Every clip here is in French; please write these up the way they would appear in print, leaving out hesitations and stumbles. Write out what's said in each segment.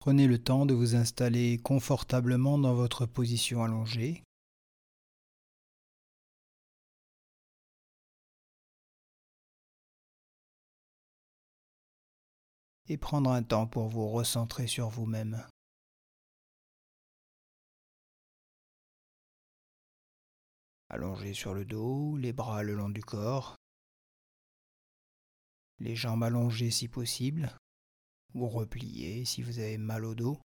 Prenez le temps de vous installer confortablement dans votre position allongée. Et prendre un temps pour vous recentrer sur vous-même. Allongé sur le dos, les bras le long du corps, les jambes allongées si possible, ou repliées si vous avez mal au dos.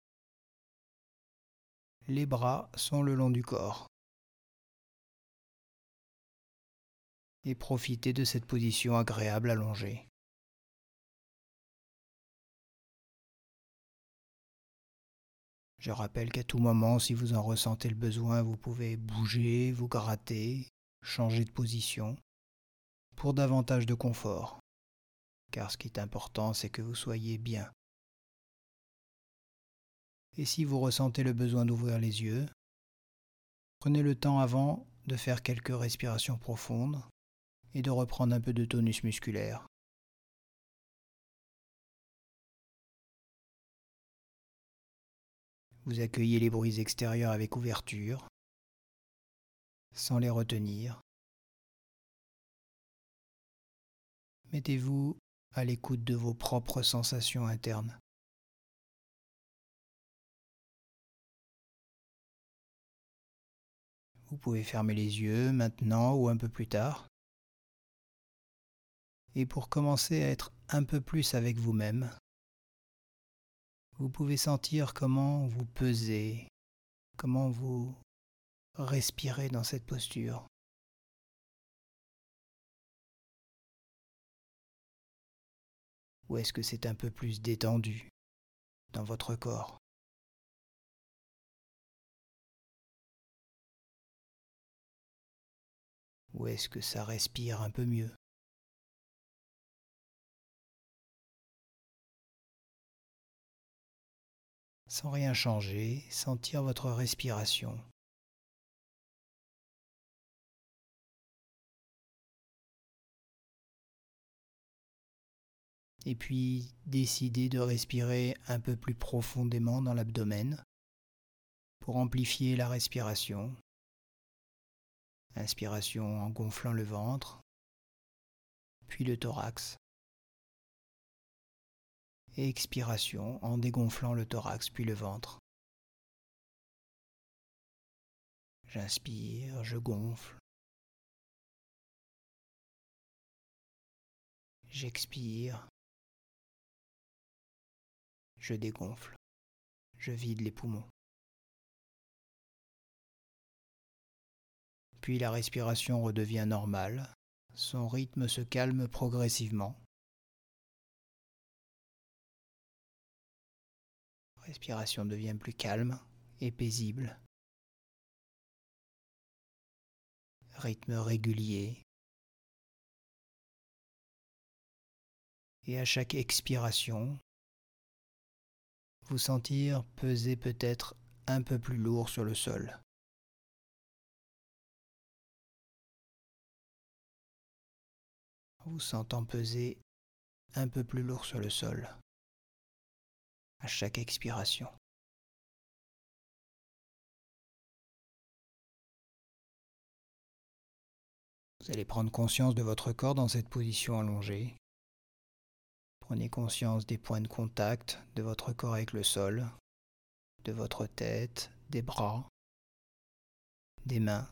Les bras sont le long du corps. Et profitez de cette position agréable allongée. Je rappelle qu'à tout moment, si vous en ressentez le besoin, vous pouvez bouger, vous gratter, changer de position pour davantage de confort. Car ce qui est important, c'est que vous soyez bien. Et si vous ressentez le besoin d'ouvrir les yeux, prenez le temps avant de faire quelques respirations profondes et de reprendre un peu de tonus musculaire. Vous accueillez les bruits extérieurs avec ouverture, sans les retenir. Mettez-vous à l'écoute de vos propres sensations internes. Vous pouvez fermer les yeux maintenant ou un peu plus tard. Et pour commencer à être un peu plus avec vous-même, vous pouvez sentir comment vous pesez, comment vous respirez dans cette posture. Ou est-ce que c'est un peu plus détendu dans votre corps? Ou est-ce que ça respire un peu mieux? Sans rien changer, sentir votre respiration. Et puis décider de respirer un peu plus profondément dans l'abdomen pour amplifier la respiration. Inspiration en gonflant le ventre, puis le thorax. Et expiration en dégonflant le thorax puis le ventre. J'inspire, je gonfle. J'expire. Je dégonfle. Je vide les poumons. Puis la respiration redevient normale. Son rythme se calme progressivement. La respiration devient plus calme et paisible. Rythme régulier. Et à chaque expiration, vous sentir peser peut-être un peu plus lourd sur le sol. Vous sentant peser un peu plus lourd sur le sol à chaque expiration. Vous allez prendre conscience de votre corps dans cette position allongée. Prenez conscience des points de contact de votre corps avec le sol, de votre tête, des bras, des mains,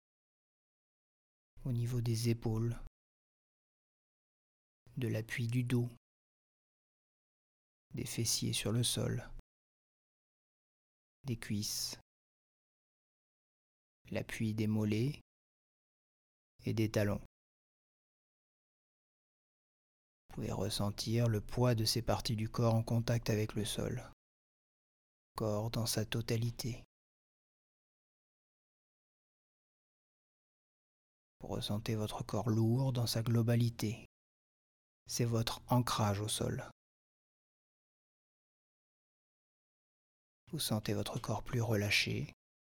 au niveau des épaules, de l'appui du dos, des fessiers sur le sol, des cuisses, l'appui des mollets et des talons. Vous pouvez ressentir le poids de ces parties du corps en contact avec le sol. Corps dans sa totalité. Vous ressentez votre corps lourd dans sa globalité. C'est votre ancrage au sol. Vous sentez votre corps plus relâché.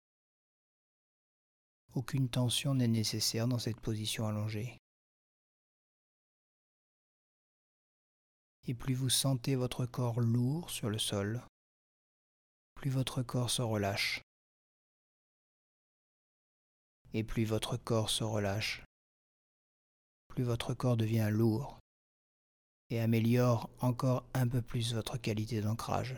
Aucune tension n'est nécessaire dans cette position allongée. Et plus vous sentez votre corps lourd sur le sol, plus votre corps se relâche. Et plus votre corps se relâche, plus votre corps devient lourd et améliore encore un peu plus votre qualité d'ancrage.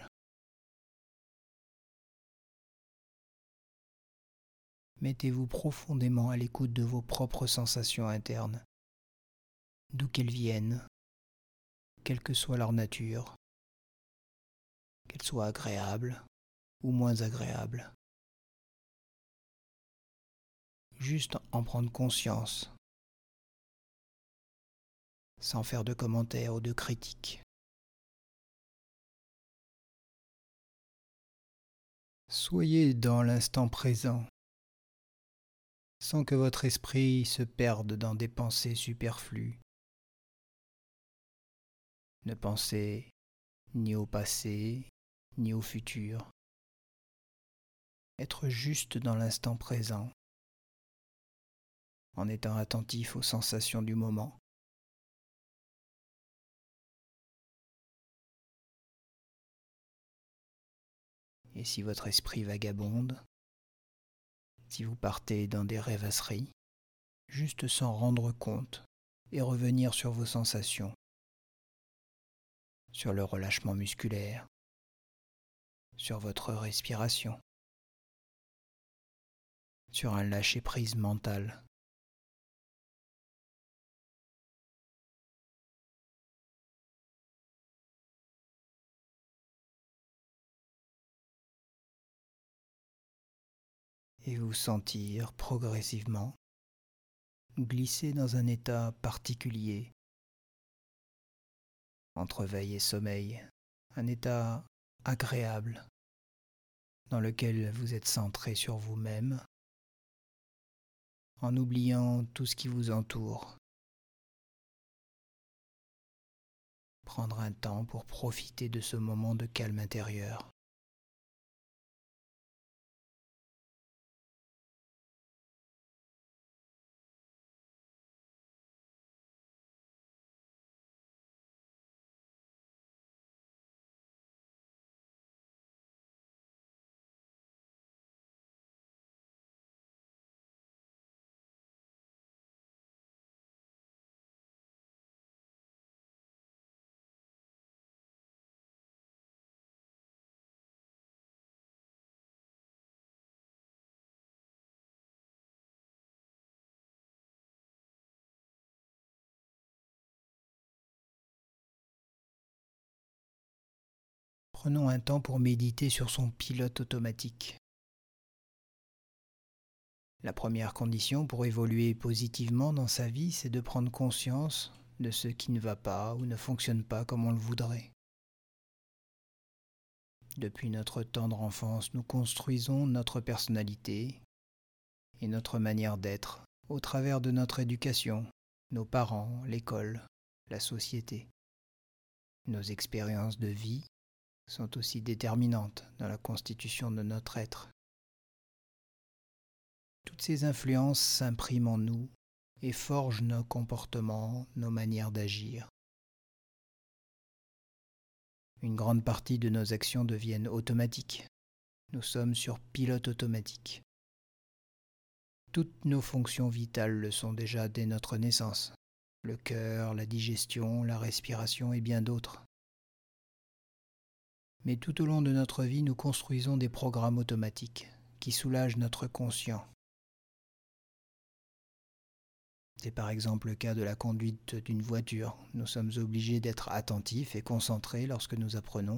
Mettez-vous profondément à l'écoute de vos propres sensations internes, d'où qu'elles viennent, quelle que soit leur nature, qu'elles soient agréables ou moins agréables. Juste en prendre conscience, sans faire de commentaires ou de critiques. Soyez dans l'instant présent, sans que votre esprit se perde dans des pensées superflues. Ne pensez ni au passé, ni au futur. Être juste dans l'instant présent, en étant attentif aux sensations du moment. Et si votre esprit vagabonde, si vous partez dans des rêvasseries, juste s'en rendre compte et revenir sur vos sensations, sur le relâchement musculaire, sur votre respiration, sur un lâcher-prise mental. Et vous sentir progressivement glisser dans un état particulier entre veille et sommeil, un état agréable dans lequel vous êtes centré sur vous-même en oubliant tout ce qui vous entoure. Prendre un temps pour profiter de ce moment de calme intérieur. Prenons un temps pour méditer sur son pilote automatique. La première condition pour évoluer positivement dans sa vie, c'est de prendre conscience de ce qui ne va pas ou ne fonctionne pas comme on le voudrait. Depuis notre tendre enfance, nous construisons notre personnalité et notre manière d'être au travers de notre éducation, nos parents, l'école, la société. Nos expériences de vie sont aussi déterminantes dans la constitution de notre être. Toutes ces influences s'impriment en nous et forgent nos comportements, nos manières d'agir. Une grande partie de nos actions deviennent automatiques. Nous sommes sur pilote automatique. Toutes nos fonctions vitales le sont déjà dès notre naissance. Le cœur, la digestion, la respiration et bien d'autres. Mais tout au long de notre vie, nous construisons des programmes automatiques qui soulagent notre conscient. C'est par exemple le cas de la conduite d'une voiture. Nous sommes obligés d'être attentifs et concentrés lorsque nous apprenons.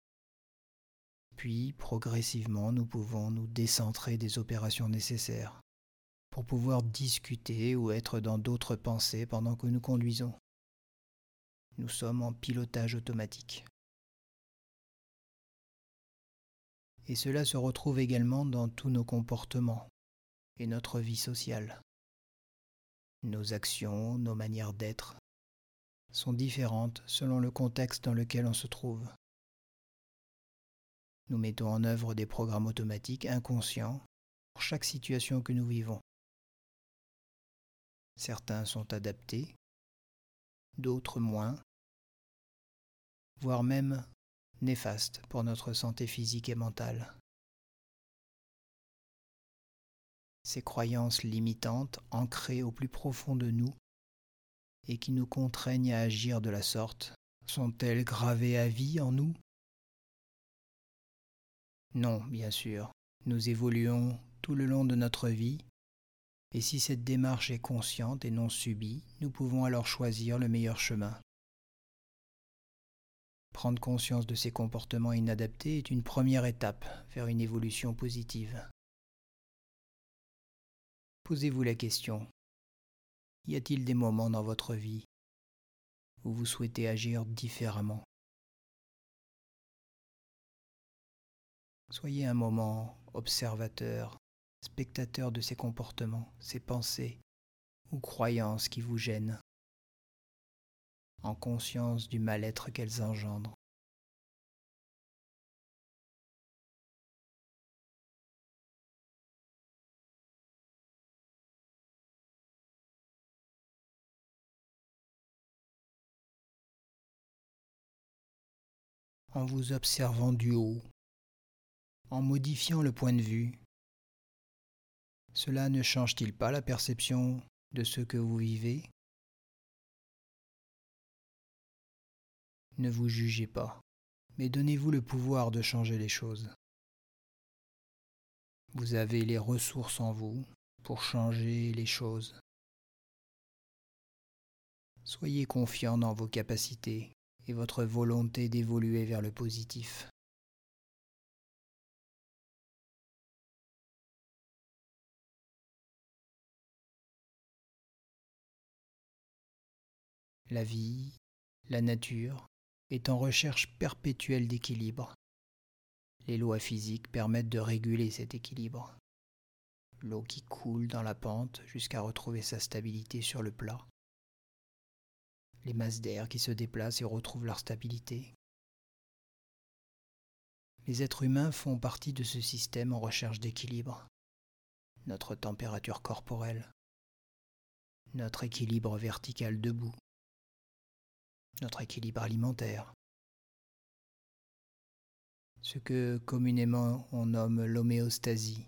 Puis, progressivement, nous pouvons nous décentrer des opérations nécessaires pour pouvoir discuter ou être dans d'autres pensées pendant que nous conduisons. Nous sommes en pilotage automatique. Et cela se retrouve également dans tous nos comportements et notre vie sociale. Nos actions, nos manières d'être sont différentes selon le contexte dans lequel on se trouve. Nous mettons en œuvre des programmes automatiques inconscients pour chaque situation que nous vivons. Certains sont adaptés, d'autres moins, voire même néfastes pour notre santé physique et mentale. Ces croyances limitantes, ancrées au plus profond de nous et qui nous contraignent à agir de la sorte, sont-elles gravées à vie en nous? Non, bien sûr. Nous évoluons tout le long de notre vie, et si cette démarche est consciente et non subie, nous pouvons alors choisir le meilleur chemin. Prendre conscience de ces comportements inadaptés est une première étape vers une évolution positive. Posez-vous la question, y a-t-il des moments dans votre vie où vous souhaitez agir différemment? Soyez un moment observateur, spectateur de ces comportements, ces pensées ou croyances qui vous gênent, en conscience du mal-être qu'elles engendrent. En vous observant du haut, en modifiant le point de vue, cela ne change-t-il pas la perception de ce que vous vivez? Ne vous jugez pas, mais donnez-vous le pouvoir de changer les choses. Vous avez les ressources en vous pour changer les choses. Soyez confiant dans vos capacités et votre volonté d'évoluer vers le positif. La vie, la nature, est en recherche perpétuelle d'équilibre. Les lois physiques permettent de réguler cet équilibre. L'eau qui coule dans la pente jusqu'à retrouver sa stabilité sur le plat. Les masses d'air qui se déplacent et retrouvent leur stabilité. Les êtres humains font partie de ce système en recherche d'équilibre. Notre température corporelle, notre équilibre vertical debout, notre équilibre alimentaire, ce que communément on nomme l'homéostasie.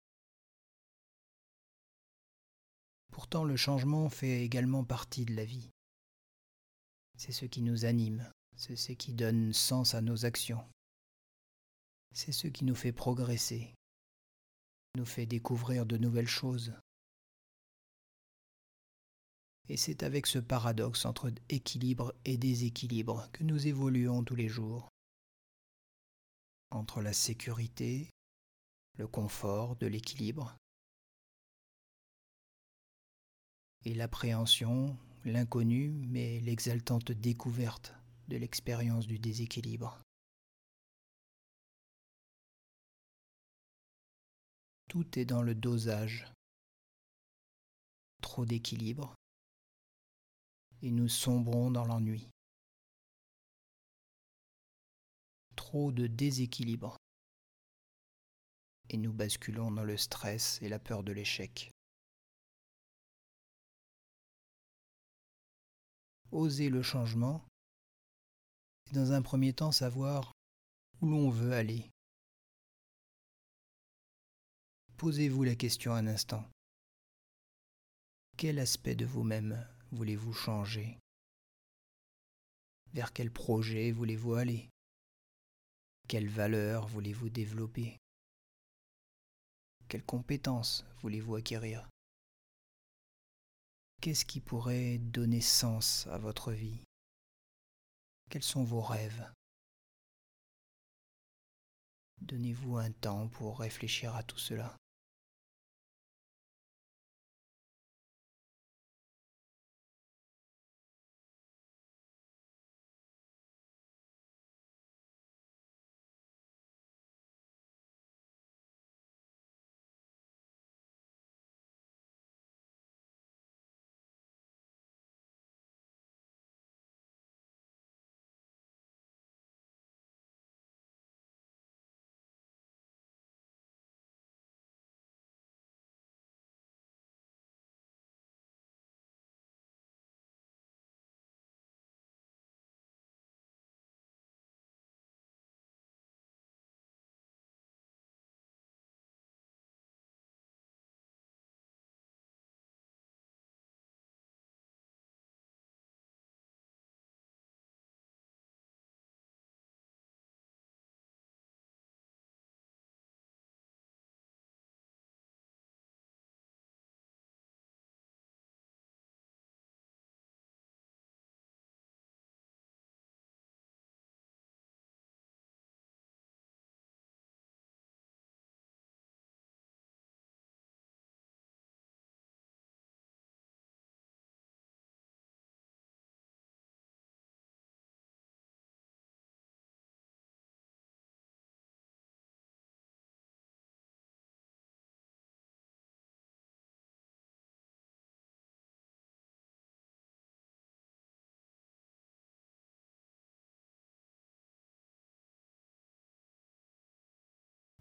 Pourtant, le changement fait également partie de la vie. C'est ce qui nous anime, c'est ce qui donne sens à nos actions. C'est ce qui nous fait progresser, nous fait découvrir de nouvelles choses. Et c'est avec ce paradoxe entre équilibre et déséquilibre que nous évoluons tous les jours. Entre la sécurité, le confort de l'équilibre, et l'appréhension, l'inconnu, mais l'exaltante découverte de l'expérience du déséquilibre. Tout est dans le dosage. Trop d'équilibre, et nous sombrons dans l'ennui. Trop de déséquilibre, et nous basculons dans le stress et la peur de l'échec. Oser le changement, et dans un premier temps savoir où l'on veut aller. Posez-vous la question un instant. Quel aspect de vous-même voulez-vous changer? Vers quel projet voulez-vous aller? Quelles valeurs voulez-vous développer? Quelles compétences voulez-vous acquérir? Qu'est-ce qui pourrait donner sens à votre vie? Quels sont vos rêves? Donnez-vous un temps pour réfléchir à tout cela.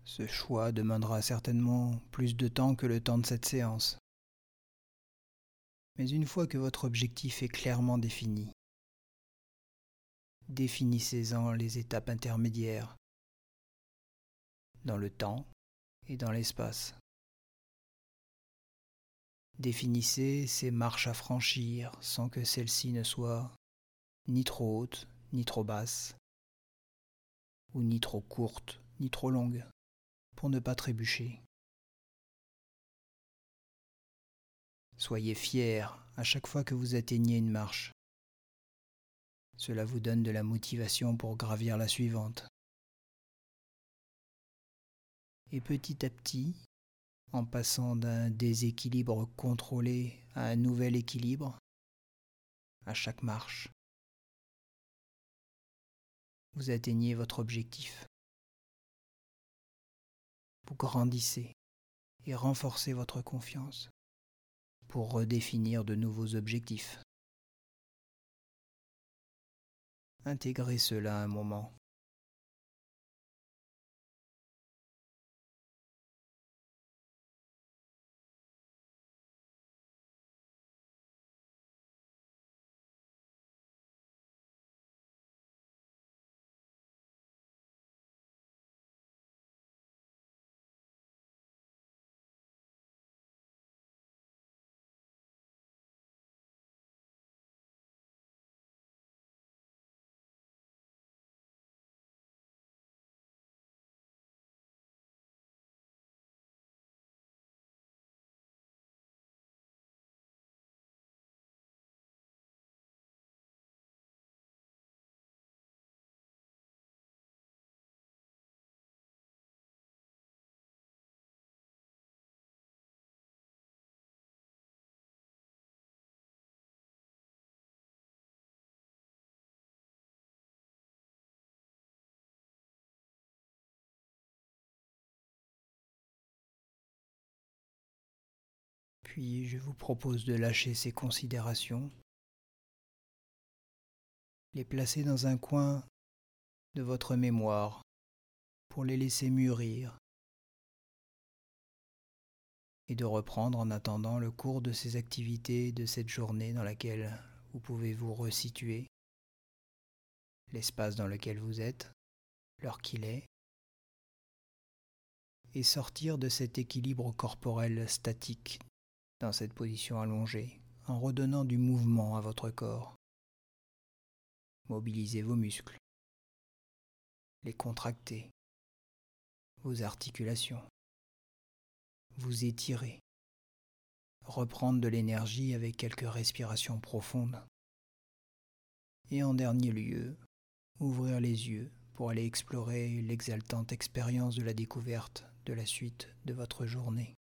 Ce choix demandera certainement plus de temps que le temps de cette séance. Mais une fois que votre objectif est clairement défini, définissez-en les étapes intermédiaires, dans le temps et dans l'espace. Définissez ces marches à franchir sans que celles-ci ne soient ni trop hautes, ni trop basses, ou ni trop courtes, ni trop longues, pour ne pas trébucher. Soyez fiers à chaque fois que vous atteignez une marche. Cela vous donne de la motivation pour gravir la suivante. Et petit à petit, en passant d'un déséquilibre contrôlé à un nouvel équilibre, à chaque marche, vous atteignez votre objectif. Vous grandissez et renforcez votre confiance pour redéfinir de nouveaux objectifs. Intégrez cela un moment. Puis je vous propose de lâcher ces considérations, les placer dans un coin de votre mémoire pour les laisser mûrir et de reprendre en attendant le cours de ces activités de cette journée dans laquelle vous pouvez vous resituer, l'espace dans lequel vous êtes, l'heure qu'il est, et sortir de cet équilibre corporel statique dans cette position allongée en redonnant du mouvement à votre corps. Mobilisez vos muscles, les contracter, vos articulations, vous étirer, reprendre de l'énergie avec quelques respirations profondes et en dernier lieu, ouvrir les yeux pour aller explorer l'exaltante expérience de la découverte de la suite de votre journée.